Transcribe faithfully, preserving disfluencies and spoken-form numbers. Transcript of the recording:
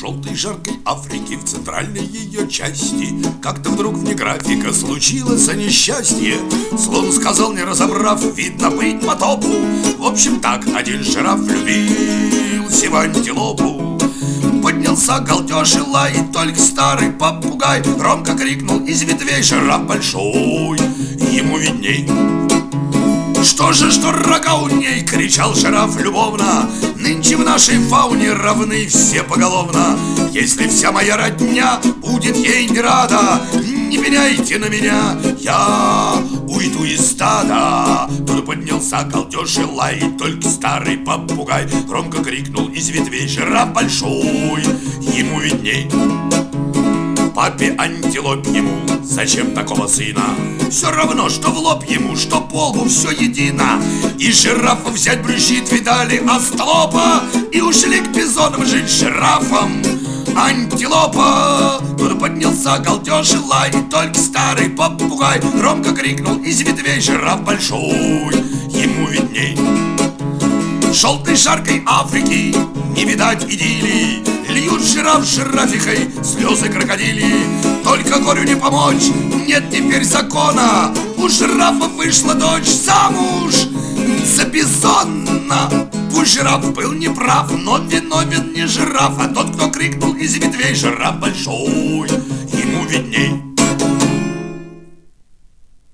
желтой жаркой Африки, в центральной ее части, как-то вдруг вне графика случилось несчастье. Слон сказал, не разобрав, видно быть потопу: в общем так, один жираф влюбился в антилопу. Поднялся галдеж и лай, и только старый попугай громко крикнул из ветвей: жираф большой, ему видней. Что же, что рога у ней, кричал жираф любовно, нынче в нашей фауне равны все поголовно. Если вся моя родня будет ей не рада, не пеняйте на меня, я уйду из стада. Тут поднялся галдеж и лай, и только старый попугай громко крикнул из ветвей: жираф большой, ему видней. Папе антилоп ему, зачем такого сына? Все равно, что в лоб ему, что по лбу, все едино. И жирафа взять брюзжит, видали остолопа, и ушли к бизонам жить с жирафом антилопа. Тут поднялся галдеж и лай, и только старый попугай громко крикнул из ветвей: жираф большой, ему видней. Желтой жаркой Африки не видать идиллии, льют жираф с жирафихой слезы крокодили. Только горю не помочь, нет теперь закона, у жирафа вышла дочь замуж за бизона. Пусть жираф был неправ, но виновен не жираф, а тот, кто крикнул из ветвей: жираф большой, ему видней.